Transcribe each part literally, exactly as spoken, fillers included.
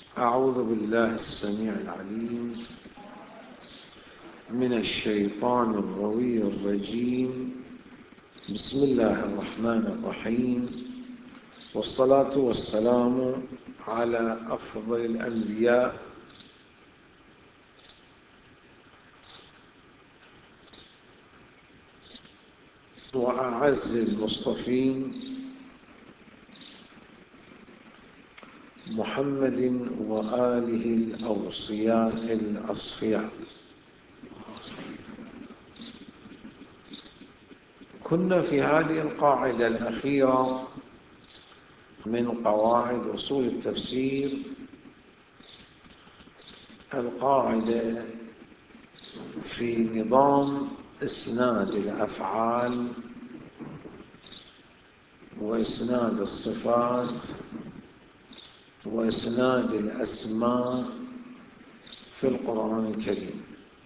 أعوذ بالله السميع العليم من الشيطان الغوي الرجيم. بسم الله الرحمن الرحيم، والصلاة والسلام على أفضل الأنبياء وأعز المصطفين محمد وآله الأوصياء الأصفياء. كنا في هذه القاعدة الأخيرة من قواعد أصول التفسير، القاعدة في نظام إسناد الأفعال وإسناد الصفات وإسناد الأسماء في القرآن الكريم.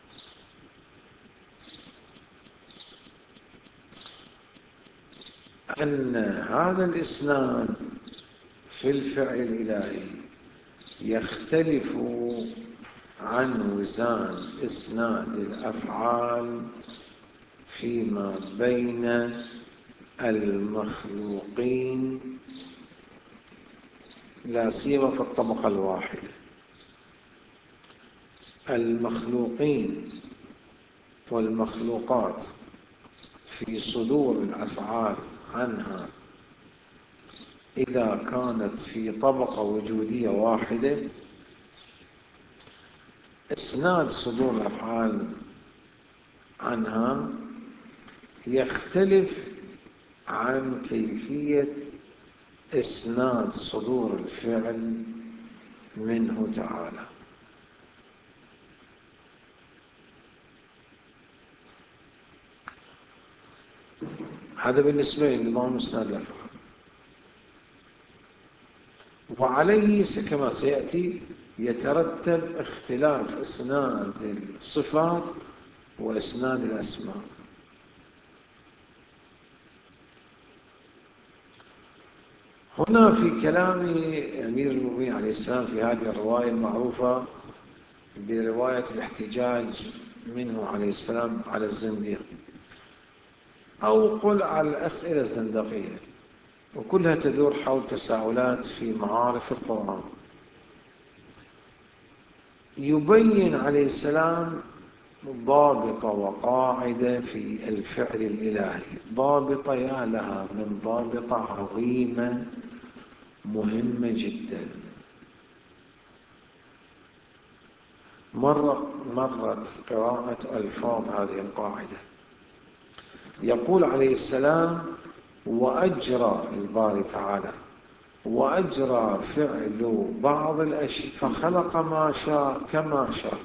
أن هذا الإسناد في الفعل الإلهي يختلف عن وزان إسناد الأفعال فيما بين المخلوقين، لا سيما في الطبقة الواحدة. المخلوقين والمخلوقات في صدور الأفعال عنها إذا كانت في طبقة وجودية واحدة، إسناد صدور الأفعال عنها يختلف عن كيفية إسناد صدور الفعل منه تعالى. هذا بالنسبة لنظام إسناد الأفعال، وعليه كما سيأتي يترتب اختلاف إسناد الصفات وإسناد الأسماء. هنا في كلام أمير المؤمنين عليه السلام في هذه الرواية المعروفة برواية الاحتجاج منه عليه السلام على الزنديق، أو قل على الأسئلة الزندقية، وكلها تدور حول تساؤلات في معارف القرآن. يبين عليه السلام ضابطة وقاعدة في الفعل الإلهي، ضابطة يا لها من ضابطة عظيمة مهمة جدا. مرة مرت قراءة ألفاظ هذه القاعدة. يقول عليه السلام: وأجرى الباري تعالى وأجرى فعل بعض الأشياء فخلق ما شاء كما شاء،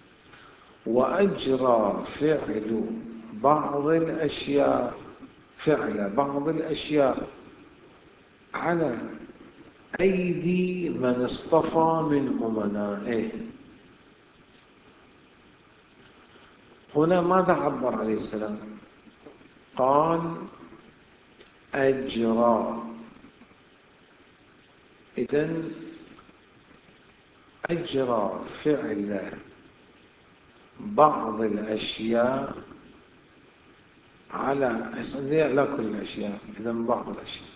وأجرى فعل بعض الأشياء فعل بعض الأشياء على أيدي من اصطفى من أمنائه. هنا ماذا عبر عليه السلام؟ قال أجرى. إذن أجرى فعل بعض الأشياء على لا كل الأشياء، إذن بعض الأشياء،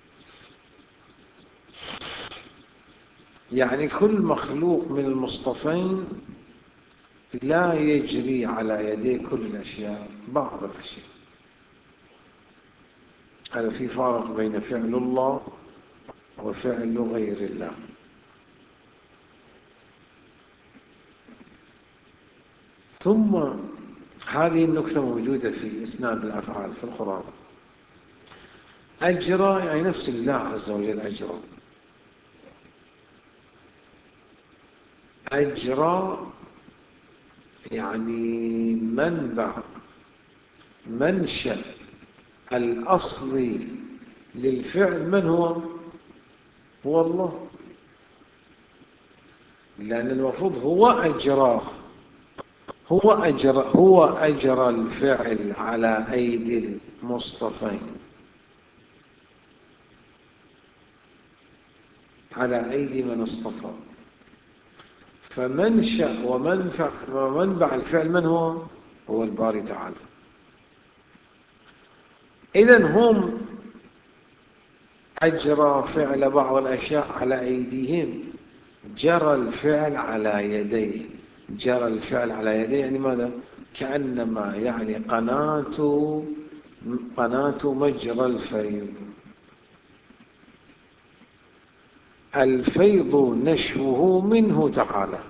يعني كل مخلوق من المصطفين لا يجري على يديه كل الأشياء، بعض الأشياء. هذا في فارق بين فعل الله وفعل غير الله. ثم هذه النكتة موجودة في إسناد الأفعال في القرآن. أجرى يعني نفس الله عز وجل أجرى. أجرى يعني منبع منشأ الأصلي للفعل من هو؟ هو الله، لأن المفروض هو أجراه، هو أجرى هو أجرى الفعل على أيدي المصطفين، على أيدي من اصطفى. فمنشأ ومنفع ومنبع الفعل من هو؟ هو الباري تعالى. إذن هم أجرى فعل بعض الأشياء على أيديهم، جرى الفعل على يديه. جرى الفعل على يديه يعني ماذا؟ كأنما يعني قناة قناة مجرى الفيض. الفيض نشوه منه تعالى.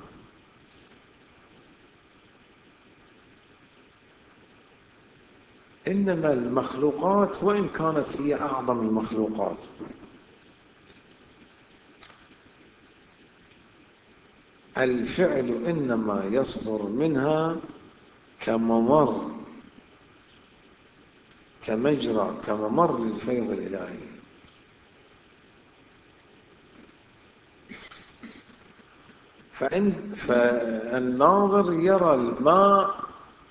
إنما المخلوقات وإن كانت هي أعظم المخلوقات، الفعل إنما يصدر منها كممر كمجرى كممر للفيض الإلهي. فإن فالناظر يرى الماء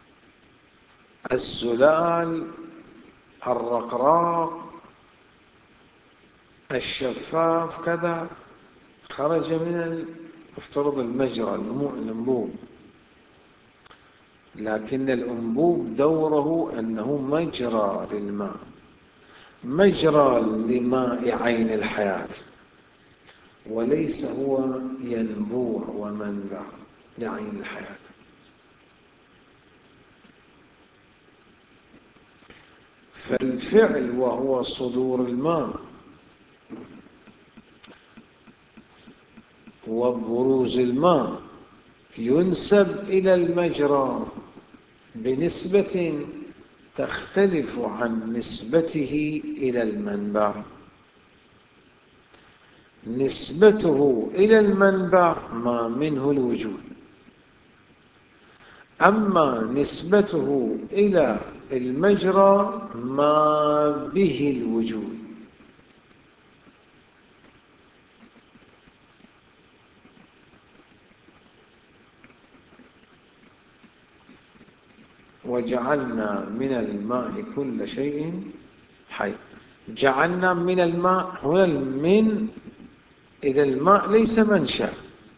الزلال الرقراق الشفاف كذا خرج من افترض المجرى الأنبوب، لكن الأنبوب دوره أنه مجرى للماء، مجرى لماء عين الحياة، وليس هو ينبوع ومنبع لعين الحياة. فالفعل وهو صدور الماء وبروز الماء ينسب إلى المجرى بنسبة تختلف عن نسبته إلى المنبع. نسبته إلى المنبع ما منه الوجود، أما نسبته إلى المجرى ما به الوجود. وجعلنا من الماء كل شيء حي. جعلنا من الماء هنا من، إذا الماء ليس منشأ،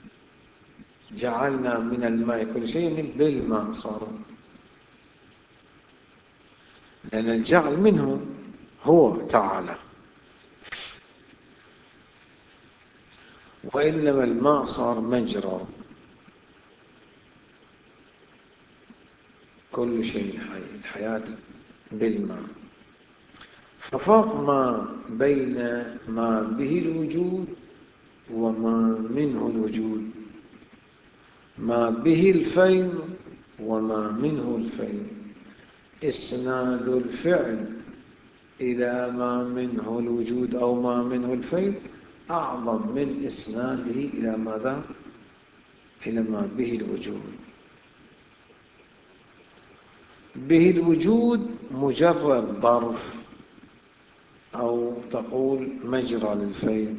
جعلنا من الماء كل شيء بالماء صار، لأن الجعل منه هو تعالى، وإنما الماء صار مجرى كل شيء حي، الحياة بالماء. ففرق ما بين ما به الوجود وما منه الوجود، ما به الفيض وما منه الفيض. إسناد الفعل إلى ما منه الوجود أو ما منه الفيض أعظم من إسناده إلى ماذا؟ إلى ما به الوجود. به الوجود مجرد ظرف أو تقول مجرى للفيض،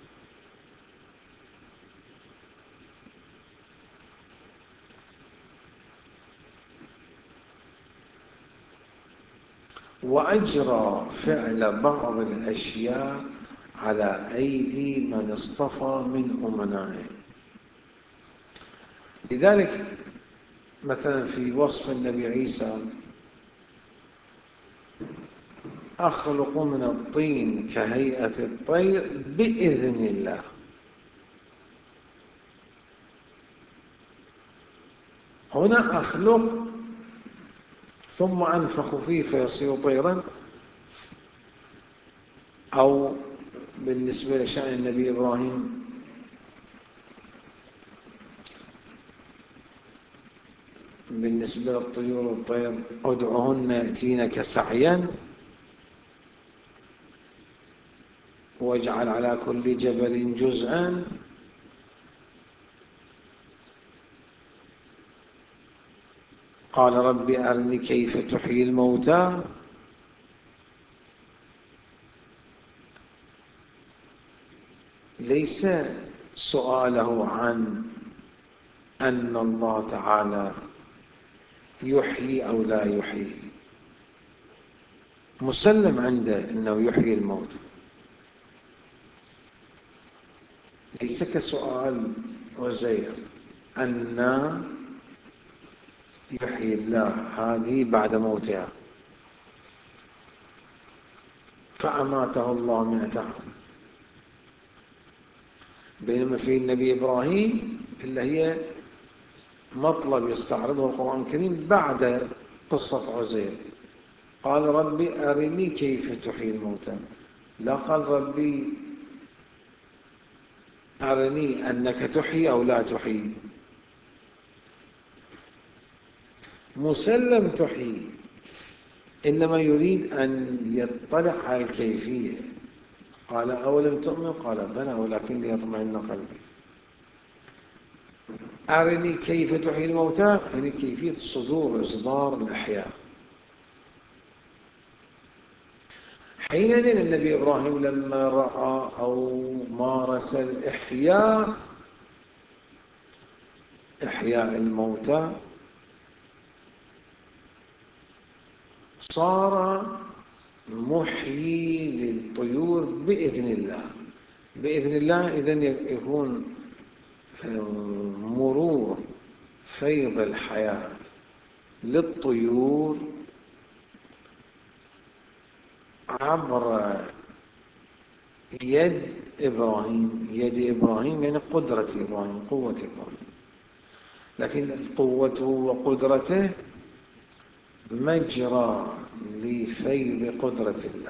وأجرى فعل بعض الأشياء على أيدي من اصطفى من أمنائه. لذلك مثلا في وصف النبي عيسى: أخلق من الطين كهيئة الطير بإذن الله. هنا أخلق ثم أنفخ فيه فيصير طيرا، أو بالنسبة لشأن النبي إبراهيم بالنسبة للطيور والطير: ادعهن يأتينك سعيا واجعل على كل جبل جزءا. قال رب أرني كيف تحيي الموتى. ليس سؤاله عن أن الله تعالى يحيي أو لا يحيي، مسلم عنده أنه يحيي الموت، ليس كسؤال عزير أن يحيي الله هذه بعد موتها، فأماته الله مئة عام. بينما في النبي إبراهيم اللي هي مطلب يستعرضه القرآن الكريم بعد قصة عزير، قال ربي أرني كيف تحيي الموتى، لا قال ربي أرني أنك تحيي أو لا تحيي. مسلم تحيي، إنما يريد أن يطلع على الكيفية. قال أولم تؤمن؟ قال بلى ولكن ليطمئن قلبي. أرني كيف تحيي الموتى، يعني كيفية صدور إصدار الأحياء. حينئذ النبي إبراهيم لما رأى أو مارس الإحياء، إحياء الموتى، صار محيي للطيور بإذن الله. بإذن الله إذن يكون مرور فيض الحياة للطيور عبر يد إبراهيم. يد إبراهيم يعني قدرة إبراهيم، قوة إبراهيم، لكن قوته وقدرته مجرى لفيض قدرة الله.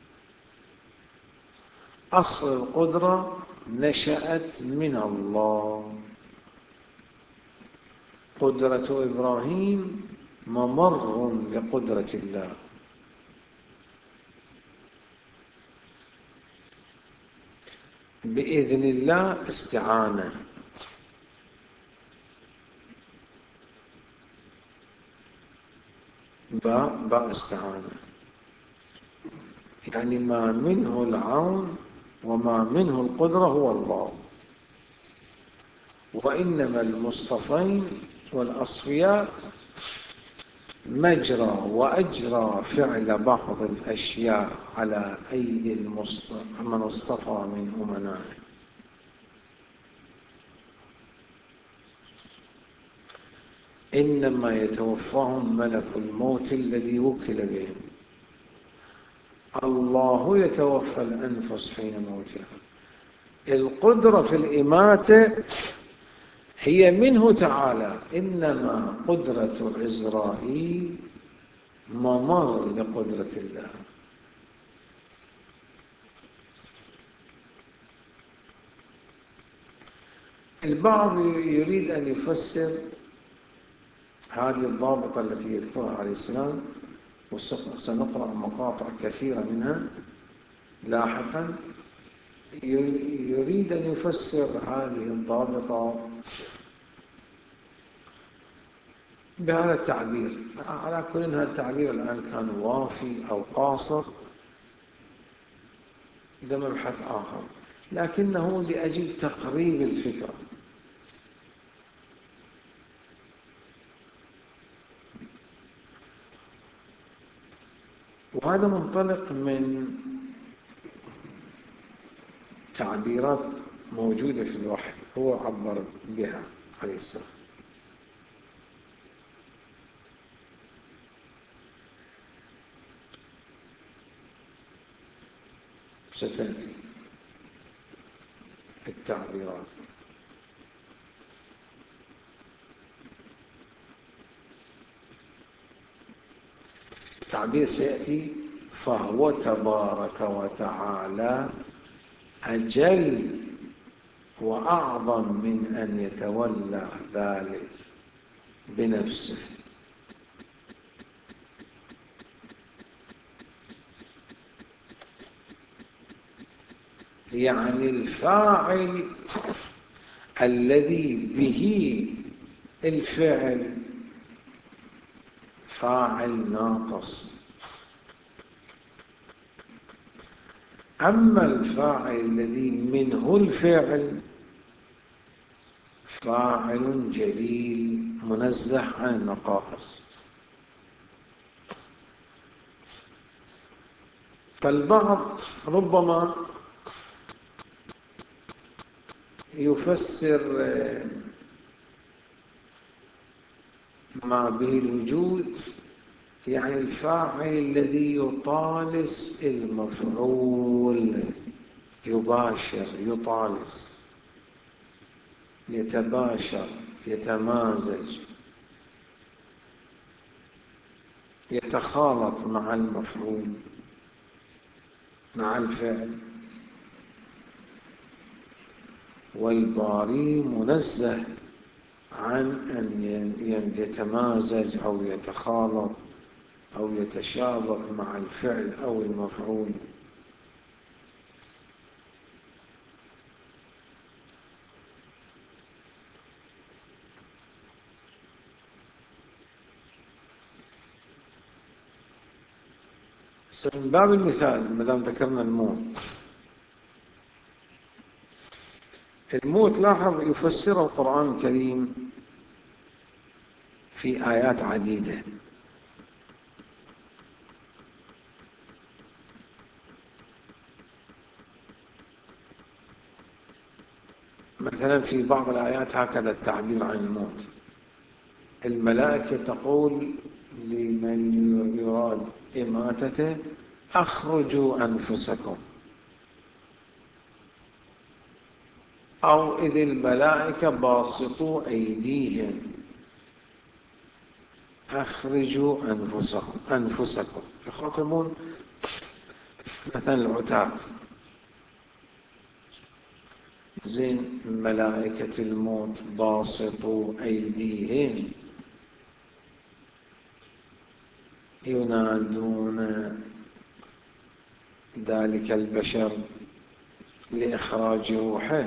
أصل القدرة نشأت من الله. قدرة إبراهيم ممر لقدرة الله. بإذن الله استعانة. باء باء استعانة، يعني ما منه العون وما منه القدرة هو الله. وإنما المصطفين والأصفياء مجرى وأجرى فعل بعض الأشياء على أيدي من اصطفى من أمنائه. إنما يتوفاهم ملك الموت الذي وكل بهم. الله يتوفى الأنفس حين موتها. القدرة في الإماتة هي منه تعالى، إنما قدرة عزرائيل ممر لقدرة الله. البعض يريد أن يفسر هذه الضابطة التي يذكرها عليه السلام، وسنقرأ مقاطع كثيرة منها لاحقا. يريد أن يفسر هذه الضابطة بهذا التعبير. على كل هذا التعبير الآن كان وافي أو قاصر، ده مبحث آخر، لكنه لأجل تقريب الفكرة. وهذا منطلق من تعبيرات موجودة في الوحي هو عبر بها عليه السلام. ستأتي التعبيرات. التعبير سيأتي: فهو تبارك وتعالى أجل وأعظم من أن يتولى ذلك بنفسه. يعني الفاعل الذي به الفعل فاعل ناقص، أما الفاعل الذي منه الفعل فاعل جليل منزه عن النقائص. فالبعض ربما يفسر ما به الوجود يعني الفاعل الذي يطالس المفعول، يباشر، يطالس، يتباشر، يتمازج، يتخالط مع المفعول، مع الفعل. والباري منزه عن أن يتمازج أو يتخالط أو يتشابك مع الفعل أو المفعول. من باب المثال، ما دام ذكرنا الموت، الموت لاحظ يفسر القرآن الكريم في آيات عديدة. مثلا في بعض الآيات هكذا التعبير عن الموت: الملائكة تقول لمن يراد إماتته أخرجوا أنفسكم، أو إذ الملائكة باسطوا أيديهم أخرجوا أنفسكم أنفسكم يخاطبون مثلا العتاة. زين ملائكة الموت باسطوا أيديهم ينادون ذلك البشر لإخراج روحه،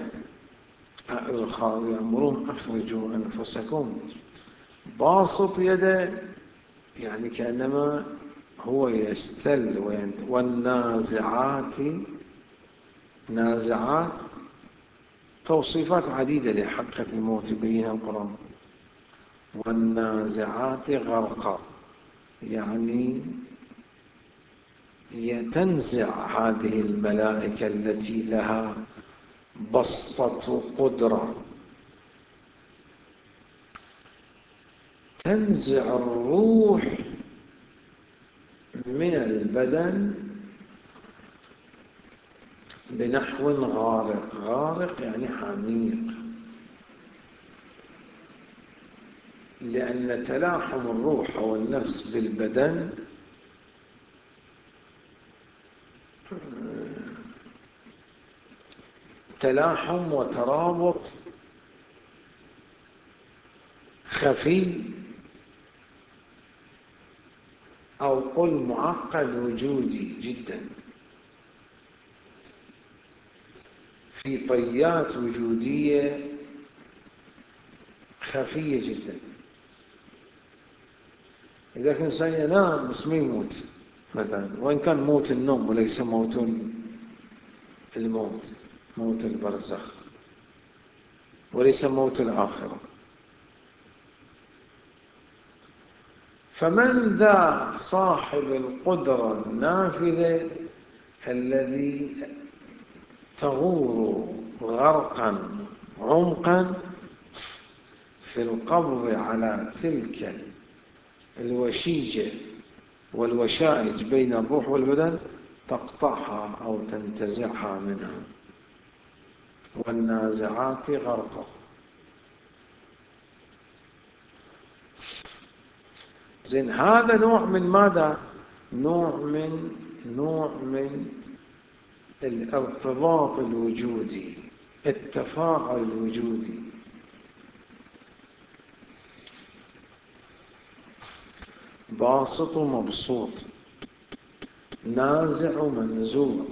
يأمرون أخرجوا أنفسكم. باسط يده يعني كأنما هو يستل. والنازعات، نازعات توصيفات عديدة لحقة الموت بينها القرآن. والنازعات غرقا يعني تنزع هذه الملائكة التي لها بسطة قدرة، تنزع الروح من البدن بنحو غارق. غارق يعني عميق، لأن تلاحم الروح أو النفس بالبدن تلاحم وترابط خفي أو قل معقد وجودي جدا، في طيات وجودية خفية جدا. إذا كان إنسان ينام بس ما يموت مثلا، وإن كان موت النوم وليس موت الموت، موت البرزخ وليس موت الآخرة. فمن ذا صاحب القدرة النافذة الذي تغور غرقا عمقا في القبض على تلك الوشيجة والوشائج بين الروح والبدن، تقطعها أو تنتزعها منها. والنازعات غرقا. زين، هذا نوع من ماذا؟ نوع من نوع من الارتباط الوجودي، التفاعل الوجودي. باسط مبسوط، نازع منزوع،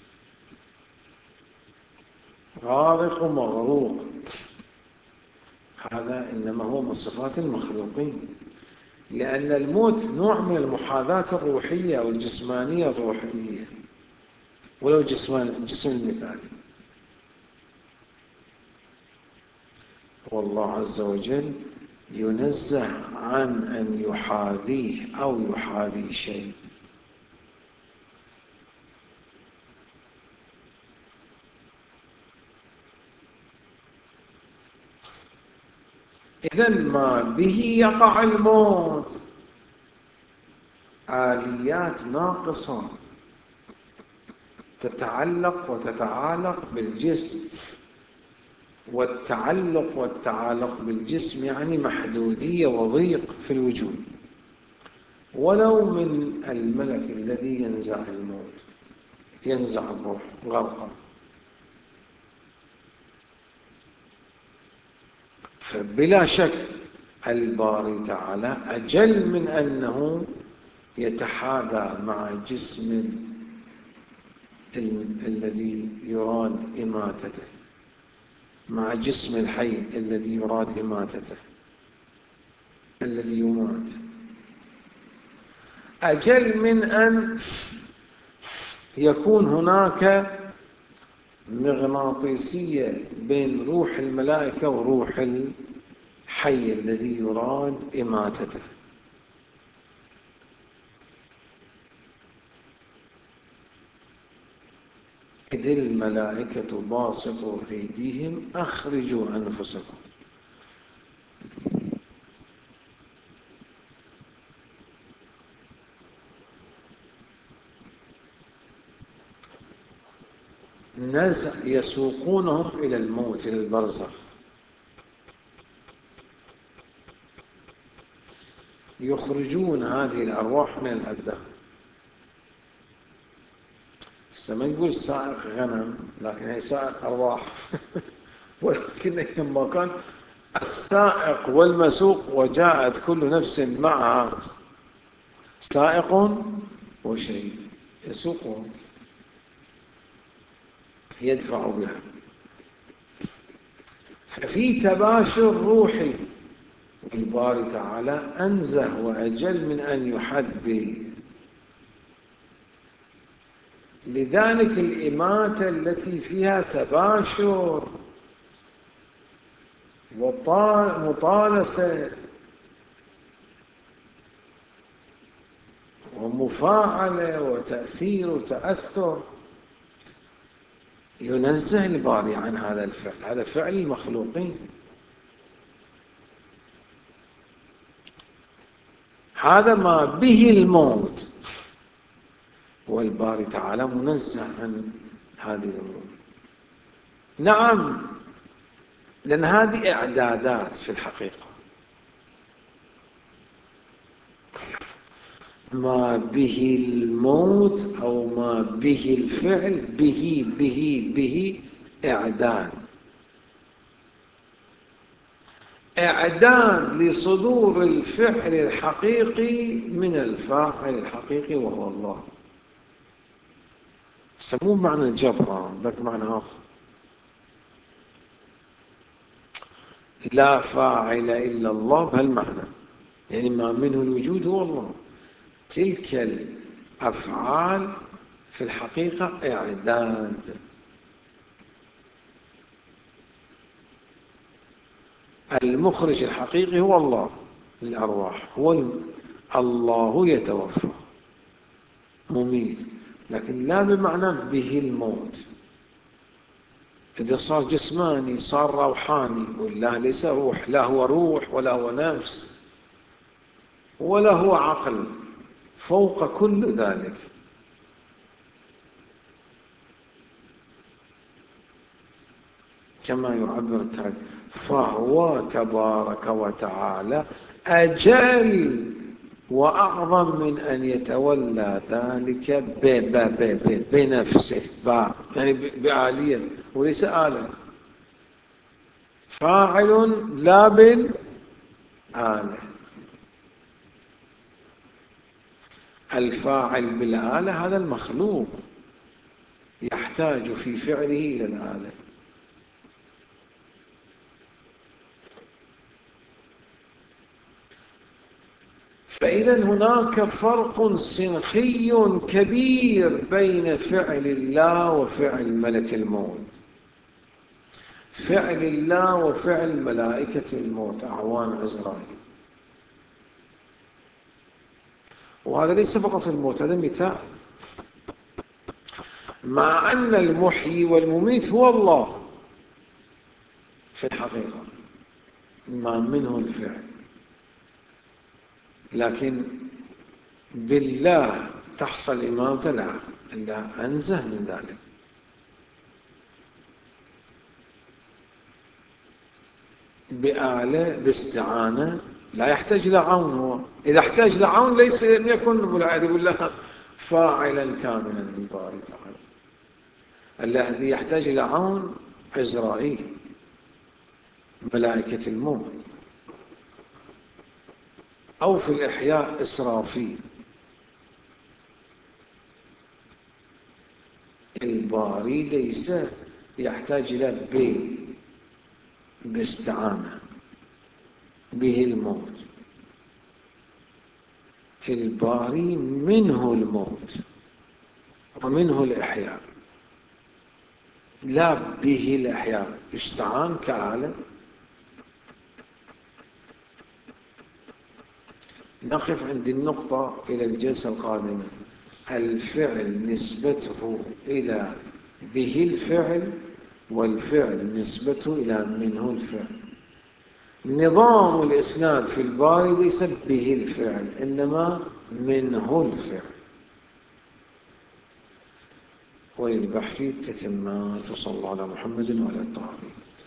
غارق مغروق. هذا إنما هو من صفات المخلوقين، لأن الموت نوع من المحاذاة الروحية أو الجسمانية الروحية، ولو جسمان الجسم المثالي. والله عز وجل ينزه عن أن يحاذيه أو يحاذي شيء. إذن ما به يقع الموت آليات ناقصة تتعلق وتتعالق بالجسم، والتعلق والتعالق بالجسم يعني محدودية وضيق في الوجود، ولو من الملك الذي ينزع الموت، ينزع الروح غرقا. فبلا شك الباري تعالى أجل من أنه يتحاذى مع جسم الذي يراد إماتته، مع جسم الحي الذي يراد إماتته، الذي يمات، أجل من أن يكون هناك مغناطيسية بين روح الملائكة وروح الحي الذي يراد إماتته. إذ الملائكة باسطوا أيديهم أخرجوا أنفسكم. نزع يسوقونهم إلى الموت، إلى البرزخ، يخرجون هذه الأرواح من الأبدان. ما يقول سائق غنم، لكن هي سائق أرواح ولكن لما كان السائق والمسوق وجاءت كل نفس معها سائق وشيء يسوقون يدفع بها. ففي تباشر روحي، والباري تعالى أنزه وأجل من أن يحد به. لذلك الإماتة التي فيها تباشر ومطالسة ومفاعلة وتأثير وتأثر، ينزه الباري عن هذا الفعل، هذا فعل المخلوقين. هذا ما به الموت، والباري تعالى منزه عن هذه الأمور. نعم، لأن هذه إعدادات في الحقيقة. ما به الموت أو ما به الفعل، به به به إعداد، إعداد لصدور الفعل الحقيقي من الفاعل الحقيقي وهو الله. سموه معنى الجبر، ذاك معنى آخر. لا فاعل إلا الله بهالمعنى، يعني ما منه الوجود هو الله. تلك الأفعال في الحقيقة إعداد. المخرج الحقيقي هو الله للأرواح، هو الله يتوفى مميت، لكن لا بمعنى به الموت. إذا صار جسماني صار روحاني، والله ليس روح، لا هو روح ولا هو نفس ولا هو عقل، فوق كل ذلك. كما يعبر التعالى: فهو تبارك وتعالى أجل وأعظم من أن يتولى ذلك بنفسه، يعني بآلية وليس آلة. فاعل لا بالآلة. الفاعل بالآلة هذا المخلوق يحتاج في فعله إلى الآلة. فإذا هناك فرق سنخي كبير بين فعل الله وفعل ملك الموت، فعل الله وفعل ملائكة الموت أعوان عزرائيل. وهذا ليس فقط الموت، هذا مثال، مع أن المحيي والمميت هو الله في الحقيقة. ما منه الفعل، لكن بالله تحصل إمامة لا، إلا أنزه من ذلك. بآلة باستعانة لا يحتاج لعون. هو إذا احتاج لعون ليس لم يكن بالعادة بالله فاعلا كاملا للباري تعالى. الذي يحتاج إلى عون عزرائيل، ملائكة الموت، أو في الإحياء إسرافيل. الباري ليس يحتاج إلى بي باستعانة به الموت. الباري منه الموت ومنه الإحياء، لا به الإحياء، استعان كآلة. نقف عند النقطة إلى الجلسة القادمة. الفعل نسبته إلى به الفعل، والفعل نسبته إلى منه الفعل. نظام الإسناد في الباري ليس به الفعل، إنما منه الفعل. وللبحث تتمات. صلى الله على محمد وعلى الطاهرين.